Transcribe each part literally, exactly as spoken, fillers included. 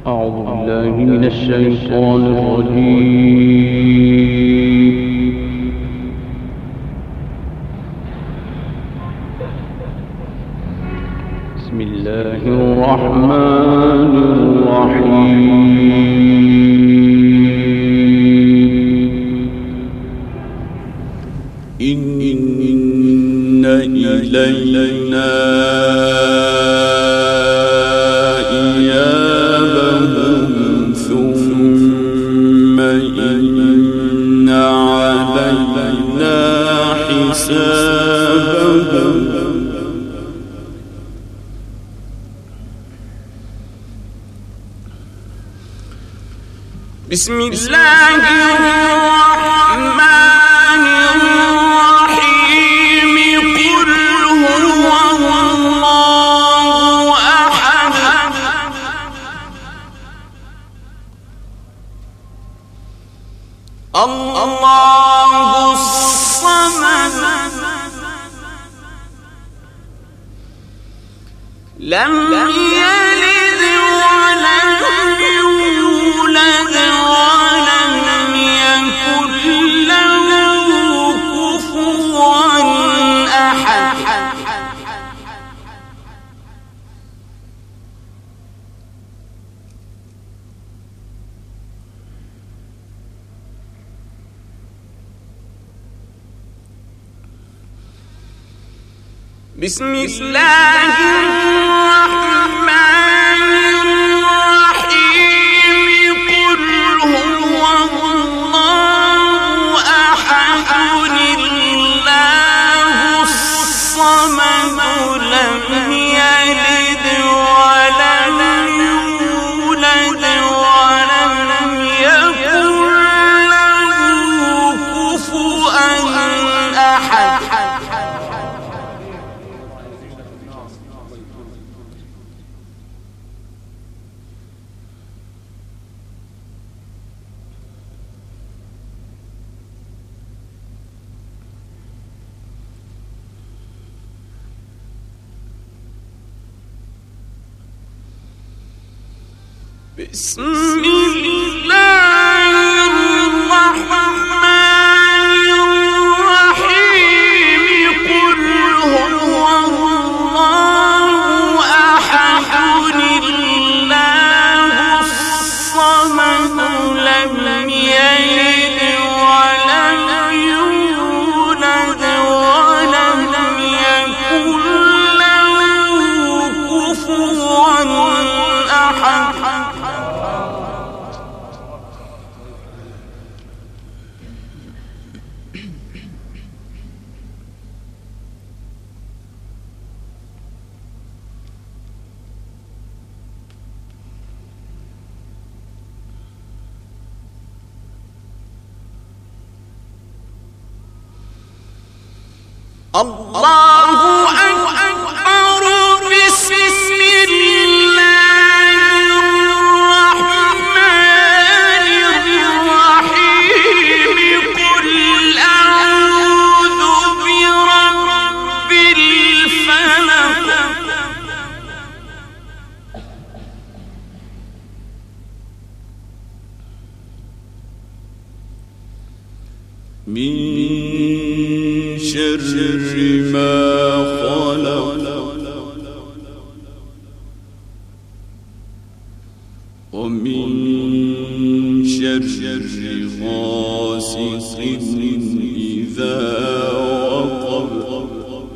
أعوذ بالله من الشيطان الرجيم. بسم الله الرحمن الرحيم. إن إلينا إيابهم ثم إن علينا حسابهم. بسم الله الرحمن الرحيم. قل هو الله أحد الله الصمد لم يلد ولم يولد ولم يكن له كفوا أحد. بسم الله الرحمن الرحيم. قل هو الله أحد الله الصمد لم يلد ولم يولد ولم يكن له كفوا أحد. بسم الله الرحمن الرحيم. قل هو الله أحد الله الصمد لم يلد ولم يولد ولم يكن له كفوا أحد. الله أكبر. بسم الله الرحمن الرحيم. قل أعوذ برب الفلق من شر ما خلق ومن شر غاسق إذا وقب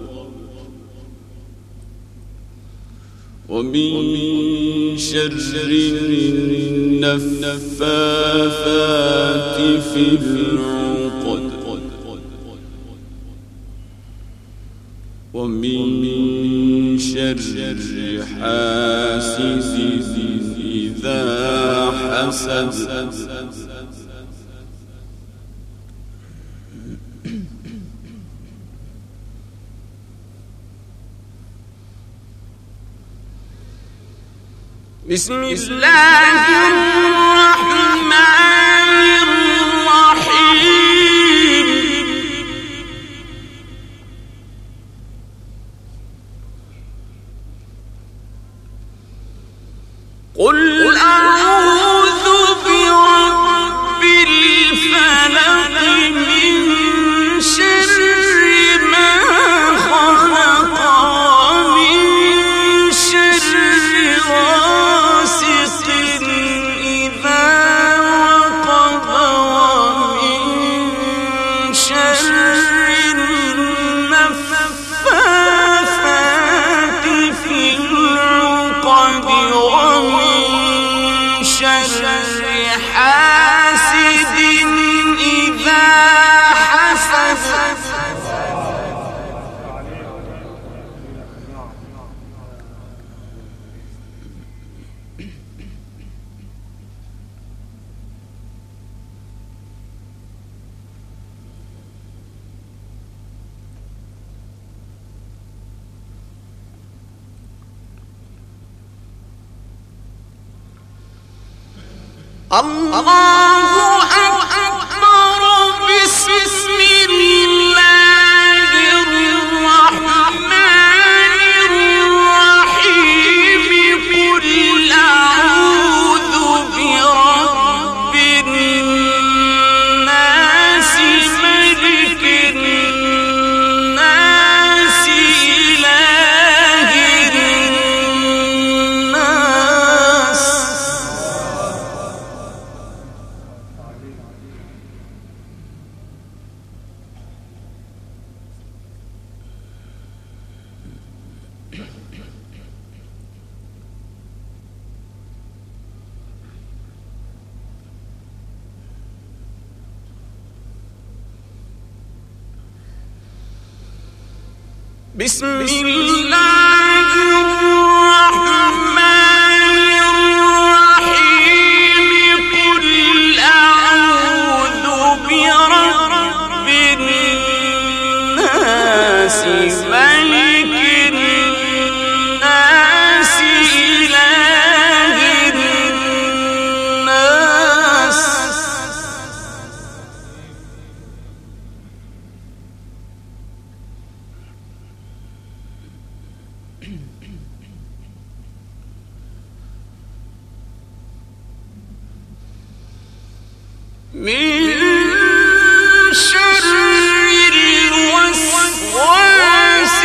ومن شر النفاثات في العقد ومن شر حاسد إذا حسد. بسم الله الرحمن الرحيم. قل أعوذ بسم الله الرحمن الرحيم قل أعوذ برب الناس ملك الناس إله الناس من شر الوسواس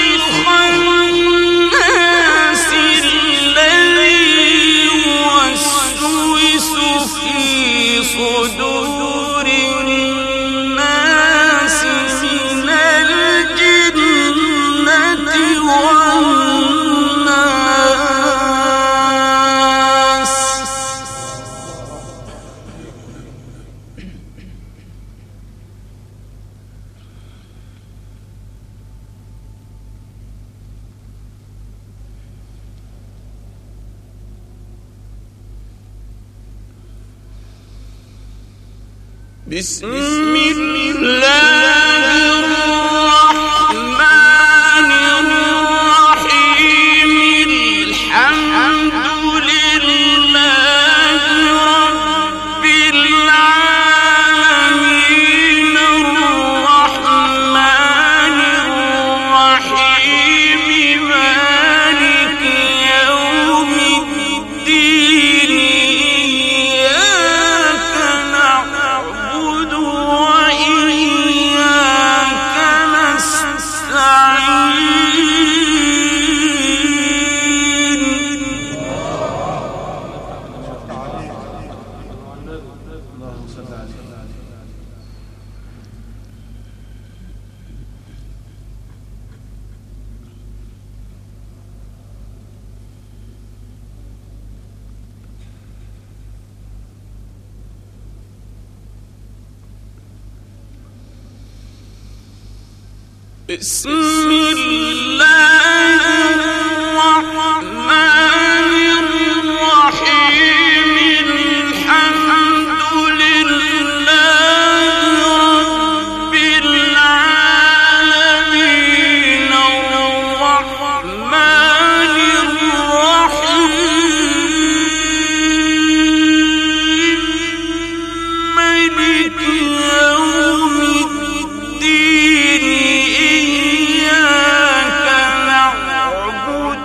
الخناس الذي يوسوس في صدور الناس من الجنة والناس. بسم الله الرحمن الرحيم الحمد لله رب العالمين الرحمن الرحيم مالك يوم الدين إياك نعبد وإياك نستعين. بسم الله الرحمن الرحيم الحمد لله رب العالمين الرحمن الرحيم مالك يوم الدين إياك نعبد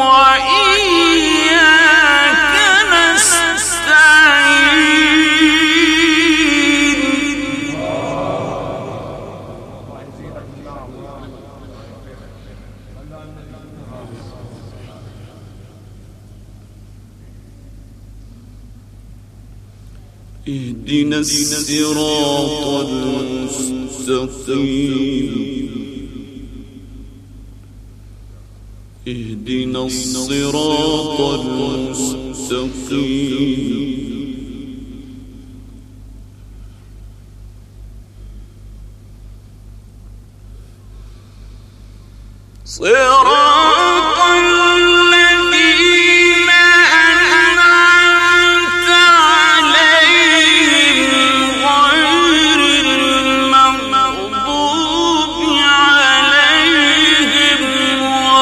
وإياك نستعين. اهدنا الصراط المستقيم اهدنا الصراط المستقيم صراط الذين أنعمت عليهم غير المغضوب عليهم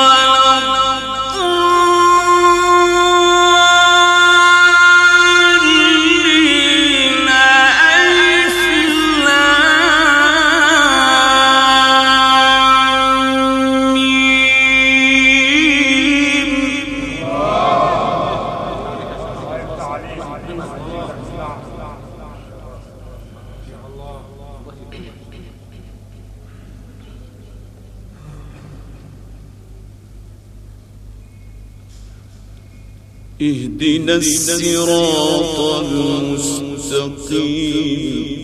ولا الضالين. اهدنا الصراط المستقيم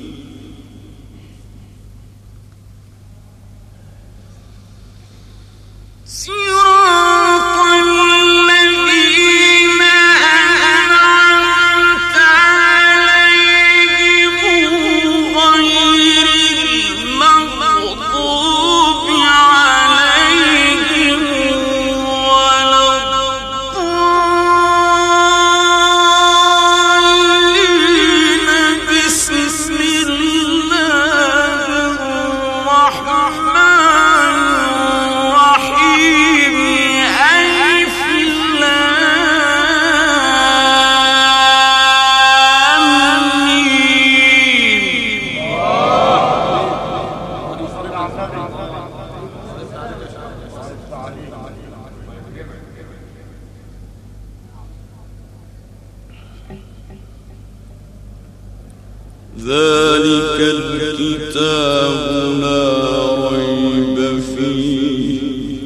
ذلك الكتاب لا ريب فيه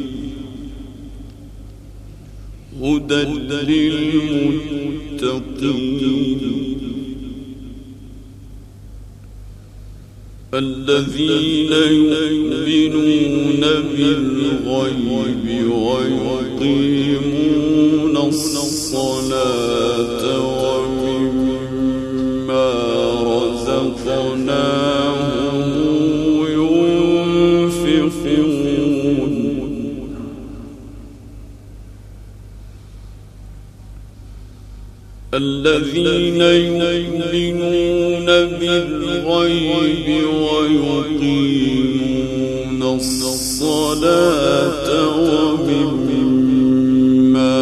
هدى للمتقين الذين يؤمنون بالغيب ويقيمون الصلاة ومما رزقناهم ينفقون الذين يؤمنون بالغيب ويقيمون الصلاة ومما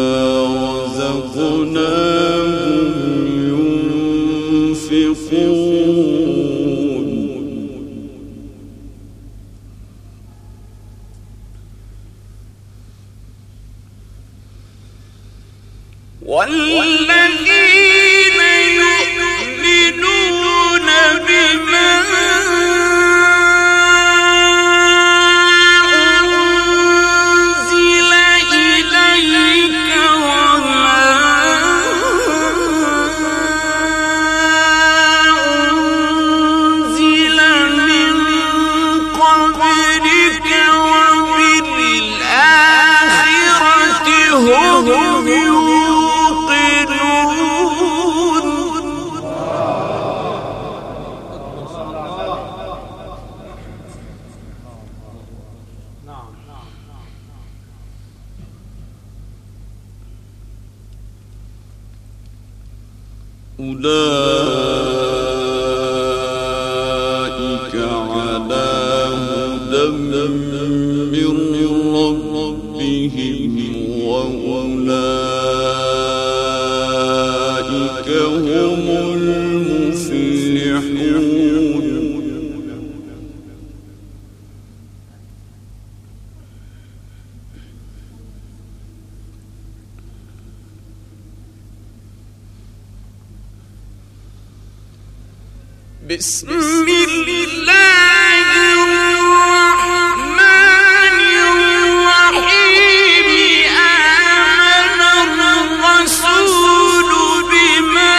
رزقناهم ينفقون والذين يؤمنون بما أنزل إليك وما أنزل من قبلك وبالآخرة هم أولئك على هدى من ربهم وأولئك هم المفلحون بسم الله الرحمن الرحيم آمن الرسول بما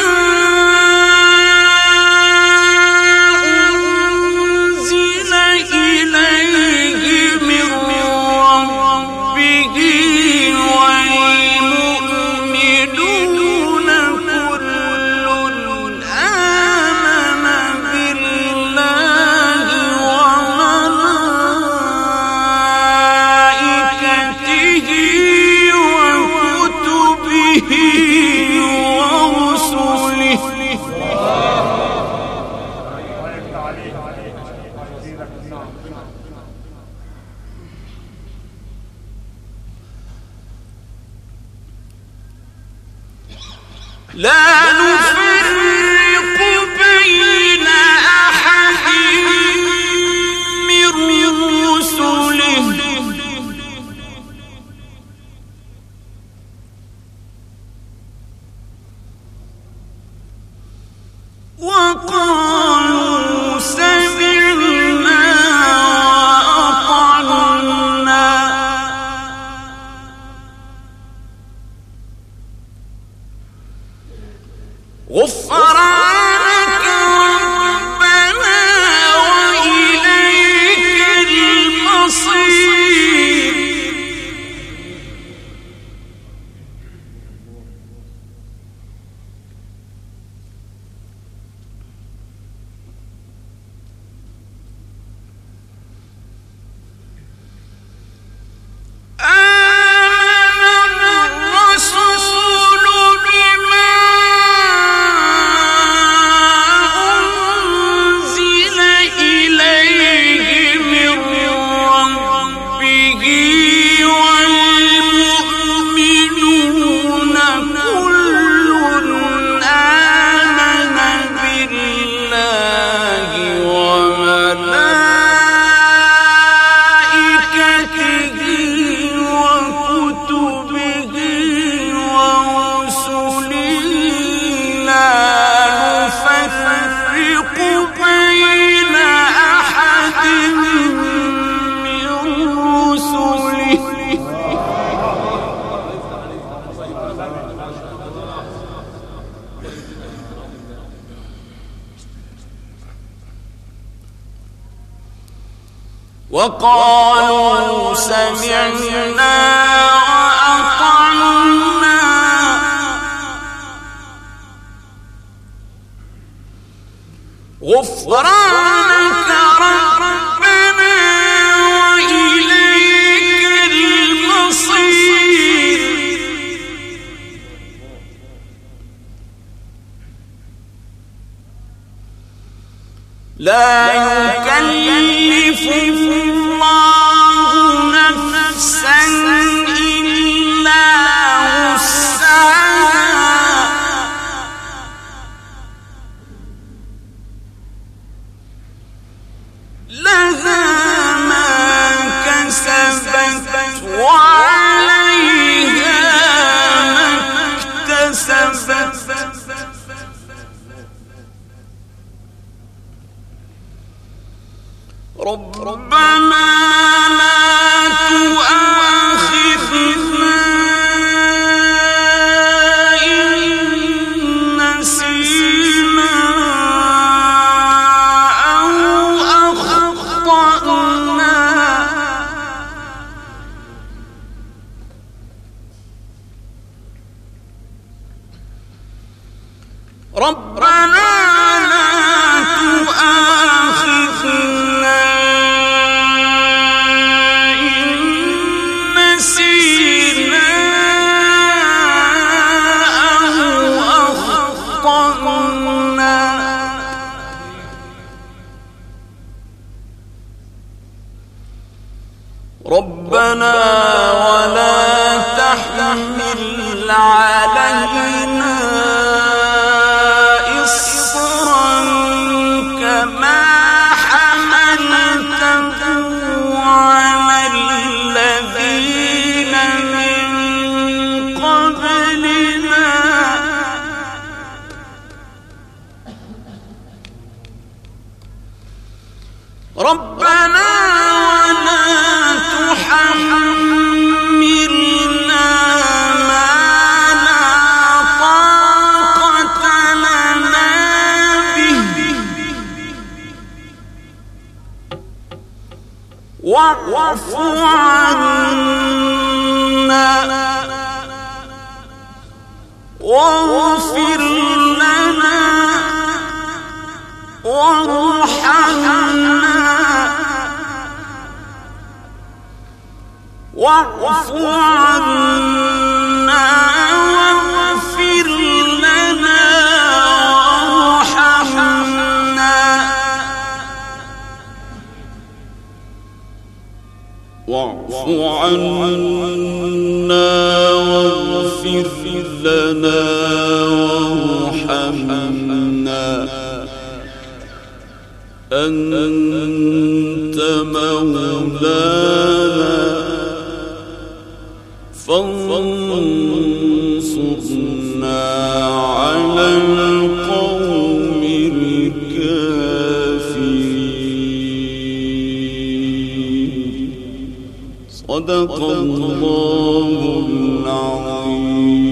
أنزل إليه من ربه والمؤمنون كل لا نفرق بين أحد من رسله وقالوا سمعنا وأطعنا غفرانك ربنا وإليك المصير. وقالوا سمعنا وأطعنا غفرانك ربنا وإليك المصير. لا يكلف الله نفسا إلا وسعها لها ما كسبت وعليها ما اكتسبت. ربنا لا تؤاخذنا إن نسينا أو أخطأنا. ربنا لا تؤاخذنا ربنا ولا تحمل علينا إصرا كما حملته على الذين من قبلنا ربنا حملنا ما لا طاقة لنا به واعف عنا واغفر لنا وارحمنا واعف عنا واغفر لنا وارحمنا واعف عنا واغفر لنا وارحمنا أنت مولانا فانصرنا على القوم الكافرين. صدق الله العظيم.